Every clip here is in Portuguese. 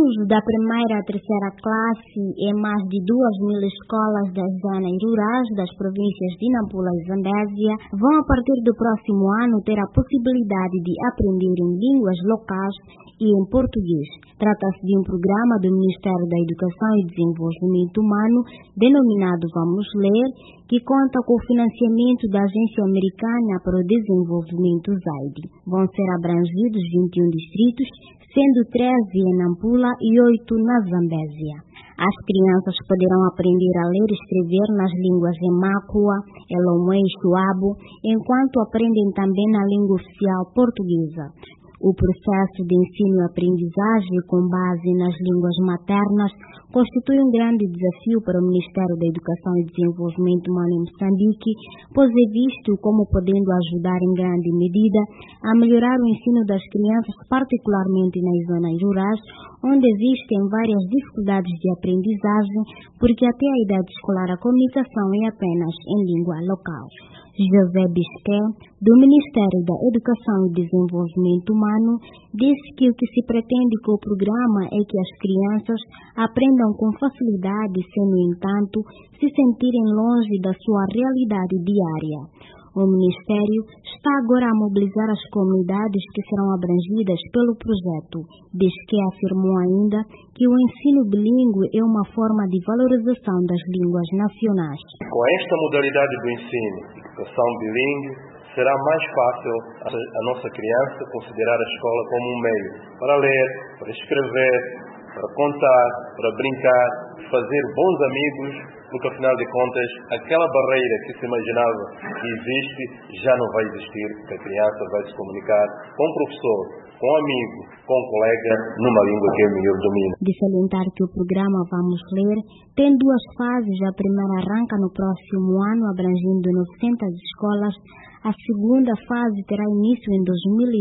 Alunos da primeira a terceira classe em mais de 2.000 escolas das zonas rurais das províncias de Nampula e Zambésia vão, a partir do próximo ano, ter a possibilidade de aprender em línguas locais e em português. Trata-se de um programa do Ministério da Educação e Desenvolvimento Humano, denominado Vamos Ler, que conta com o financiamento da Agência Americana para o Desenvolvimento (USAID). Vão ser abrangidos 21 distritos, sendo 13 em Nampula e 8 na Zambésia. As crianças poderão aprender a ler e escrever nas línguas Emakua, Elomé e Chuabo, enquanto aprendem também na língua oficial portuguesa. O processo de ensino e aprendizagem com base nas línguas maternas constitui um grande desafio para o Ministério da Educação e Desenvolvimento Humano em Moçambique, pois é visto como podendo ajudar em grande medida a melhorar o ensino das crianças, particularmente nas zonas rurais, onde existem várias dificuldades de aprendizagem, porque até a idade escolar a comunicação é apenas em língua local. José Bisqué, do Ministério da Educação e Desenvolvimento Humano, disse que o que se pretende com o programa é que as crianças aprendam com facilidade sem, no entanto, se sentirem longe da sua realidade diária. O Ministério está agora a mobilizar as comunidades que serão abrangidas pelo projeto. Bisqué afirmou ainda que o ensino bilíngue é uma forma de valorização das línguas nacionais. Com esta modalidade do ensino, educação bilíngue, será mais fácil a nossa criança considerar a escola como um meio para ler, para escrever, para contar, para brincar, fazer bons amigos, porque afinal de contas, aquela barreira que se imaginava que existe, já não vai existir, porque a criança vai se comunicar com o professor, com o amigo, com o colega, numa língua que é melhor domina. De salientar que o programa Vamos Ler tem duas fases. A primeira arranca no próximo ano, abrangendo 900 escolas. A segunda fase terá início em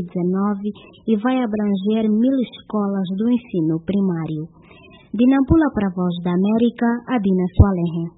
2019 e vai abranger 1.000 escolas do ensino primário. De Nampula para a Voz da América, Adina Soalenhe.